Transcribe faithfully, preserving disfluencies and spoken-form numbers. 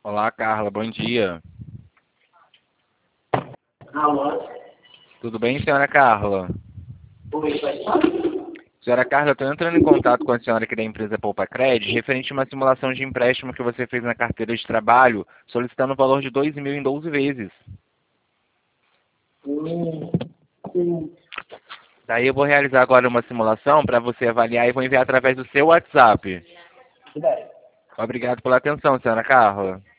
Olá, Carla, bom dia. Alô? Tudo bem, senhora Carla? Oi, pode falar? Senhora Carla, estou entrando em contato com a senhora aqui da empresa Poupa Cred, referente a uma simulação de empréstimo que você fez na carteira de trabalho, solicitando o valor de dois mil em doze vezes. Hum, sim. Daí eu vou realizar agora uma simulação para você avaliar e vou enviar através do seu WhatsApp. Tudo bem. Obrigado pela atenção, senhora Carla.